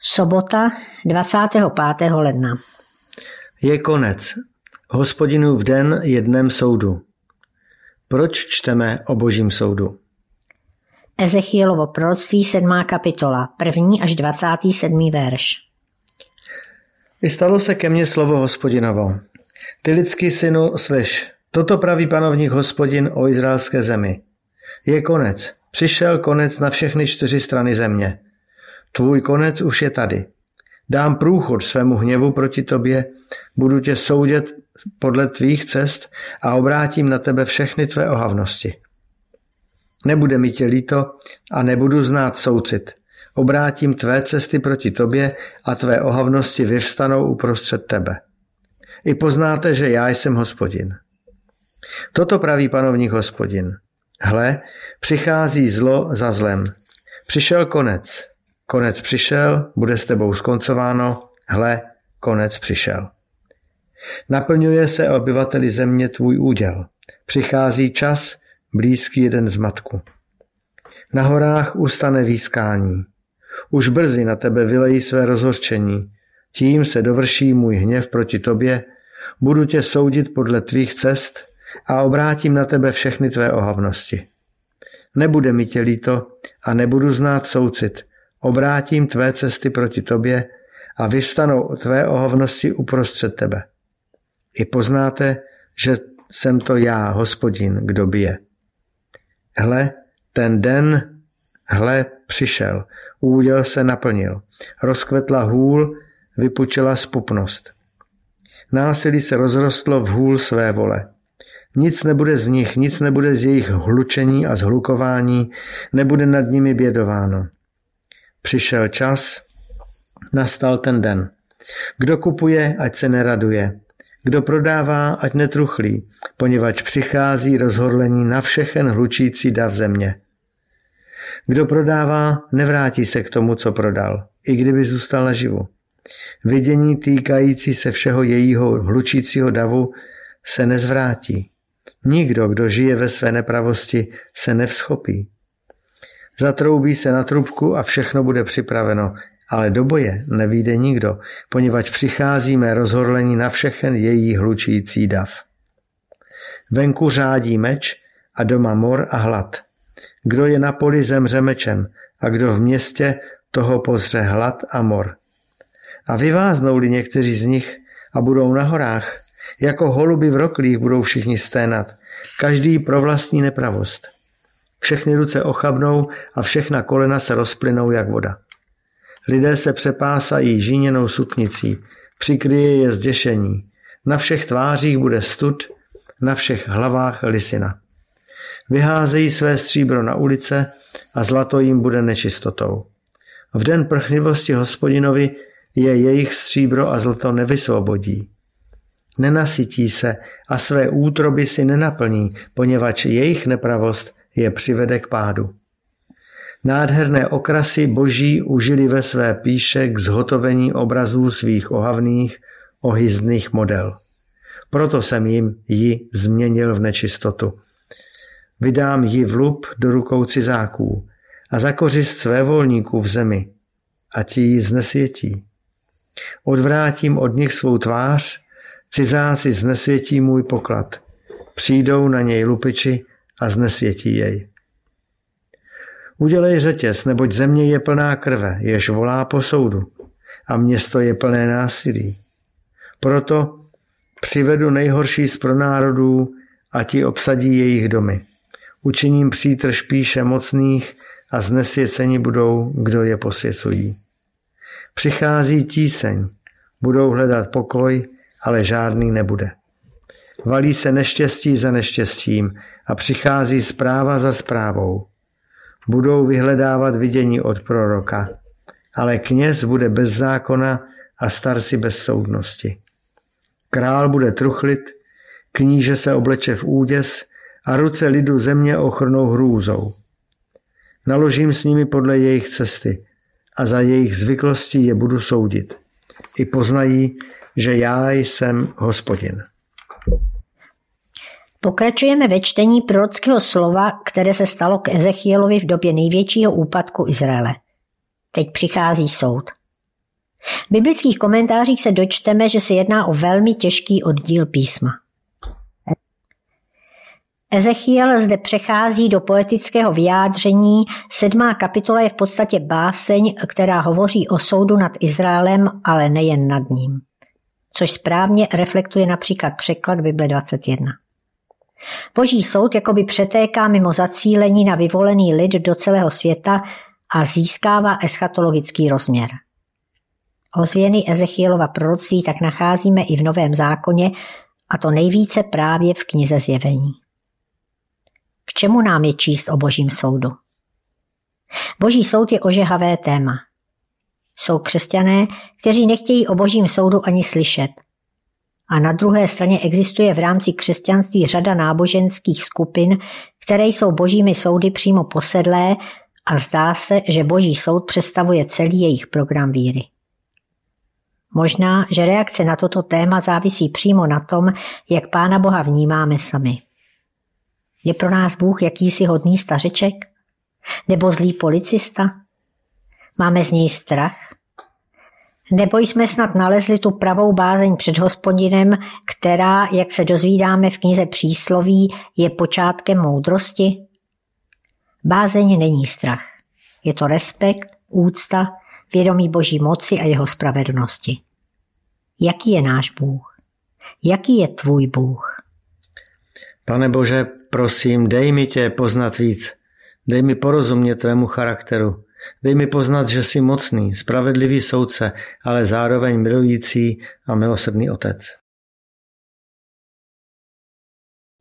Sobota 25. ledna. Je konec. Hospodinův den je dnem soudu. Proč čteme o Božím soudu? Ezechielovo proroctví 7. kapitola, 1. až 27. verš. I stalo se ke mně slovo Hospodinovo. Ty lidský synu, slyš, toto praví panovník Hospodin o izraelské zemi. Je konec. Přišel konec na všechny 4 strany země. Tvůj konec už je tady. Dám průchod svému hněvu proti tobě, budu tě soudit podle tvých cest a obrátím na tebe všechny tvé ohavnosti. Nebude mi tě líto a nebudu znát soucit. Obrátím tvé cesty proti tobě a tvé ohavnosti vyvstanou uprostřed tebe. I poznáte, že já jsem Hospodin. Toto praví panovník Hospodin. Hle, přichází zlo za zlem. Přišel konec. Konec přišel, bude s tebou skoncováno. Hle, konec přišel. Naplňuje se obyvateli země tvůj úděl. Přichází čas, blízký jeden zmatku. Na horách ustane výskání. Už brzy na tebe vylejí své rozhořčení. Tím se dovrší můj hněv proti tobě, budu tě soudit podle tvých cest a obrátím na tebe všechny tvé ohavnosti. Nebude mi tě líto a nebudu znát soucit. Obrátím tvé cesty proti tobě a vyvstanou tvé ohavnosti uprostřed tebe. I poznáte, že jsem to já, Hospodin, kdo bije. Hle, ten den, přišel, úděl se naplnil, rozkvetla hůl, vypučila zpupnost. Násilí se rozrostlo v hůl své vole. Nic nebude z nich, nic nebude z jejich hlučení a zhlukování, nebude nad nimi bědováno. Přišel čas, nastal ten den. Kdo kupuje, ať se neraduje. Kdo prodává, ať netruchlí, poněvadž přichází rozhorlení na všechen hlučící dav země. Kdo prodává, nevrátí se k tomu, co prodal, i kdyby zůstal naživu. Vidění týkající se všeho jejího hlučícího davu se nezvrátí. Nikdo, kdo žije ve své nepravosti, se nevzchopí. Zatroubí se na trubku a všechno bude připraveno, ale do boje nevyjde nikdo, poněvadž přicházíme rozhorlení na všechen její hlučící dav. Venku řádí meč a doma mor a hlad. Kdo je na poli, zemře mečem a kdo v městě, toho pozře hlad a mor. A vyváznou-li někteří z nich a budou na horách, jako holuby v roklích budou všichni sténat, každý pro vlastní nepravost. Všechny ruce ochabnou a všechna kolena se rozplynou jak voda. Lidé se přepásají žíněnou suknicí, přikryje je zděšení. Na všech tvářích bude stud, na všech hlavách lisina. Vyházejí své stříbro na ulice a zlato jim bude nečistotou. V den prchnivosti Hospodinovi je jejich stříbro a zlato nevysvobodí. Nenasytí se a své útroby si nenaplní, poněvadž jejich nepravost je přivede k pádu. Nádherné okrasy boží užili ve své píše k zhotovení obrazů svých ohavných, ohyzdných model. Proto jsem ji změnil v nečistotu. Vydám ji vlup do rukou cizáků a za kořist svévolníků v zemi, ať ji znesvětí. Odvrátím od nich svou tvář, cizáci znesvětí můj poklad. Přijdou na něj lupiči a znesvětí jej. Udělej řetěz, neboť země je plná krve, jež volá po soudu, a město je plné násilí. Proto přivedu nejhorší z pronárodů a ti obsadí jejich domy. Učiním přítrž píše mocných a znesvěceni budou, kdo je posvěcují. Přichází tíseň, budou hledat pokoj, ale žádný nebude. Valí se neštěstí za neštěstím a přichází zpráva za zprávou. Budou vyhledávat vidění od proroka, ale kněz bude bez zákona a starci bez soudnosti. Král bude truchlit, kníže se obleče v úděs a ruce lidu země ochrnou hrůzou. Naložím s nimi podle jejich cesty a za jejich zvyklostí je budu soudit. I poznají, že já jsem Hospodin. Pokračujeme ve čtení prorockého slova, které se stalo k Ezechielovi v době největšího úpadku Izraele. Teď přichází soud. V biblických komentářích se dočteme, že se jedná o velmi těžký oddíl písma. Ezechiel zde přechází do poetického vyjádření. 7. kapitola je v podstatě báseň, která hovoří o soudu nad Izraelem, ale nejen nad ním. Což správně reflektuje například překlad Bible 21. Boží soud jakoby přetéká mimo zacílení na vyvolený lid do celého světa a získává eschatologický rozměr. Ozvěny Ezechielova proroctví tak nacházíme i v Novém zákoně, a to nejvíce právě v knize Zjevení. K čemu nám je číst o Božím soudu? Boží soud je ožehavé téma. Jsou křesťané, kteří nechtějí o Božím soudu ani slyšet. A na druhé straně existuje v rámci křesťanství řada náboženských skupin, které jsou Božími soudy přímo posedlé a zdá se, že Boží soud představuje celý jejich program víry. Možná, že reakce na toto téma závisí přímo na tom, jak Pána Boha vnímáme sami. Je pro nás Bůh jakýsi hodný stařeček? Nebo zlý policista? Máme z něj strach? Nebo jsme snad nalezli tu pravou bázeň před Hospodinem, která, jak se dozvídáme v knize Přísloví, je počátkem moudrosti? Bázeň není strach. Je to respekt, úcta, vědomí Boží moci a jeho spravedlnosti. Jaký je náš Bůh? Jaký je tvůj Bůh? Pane Bože, prosím, dej mi tě poznat víc. Dej mi porozumět tvému charakteru. Dej mi poznat, že jsi mocný, spravedlivý soudce, ale zároveň milující a milosrdný otec.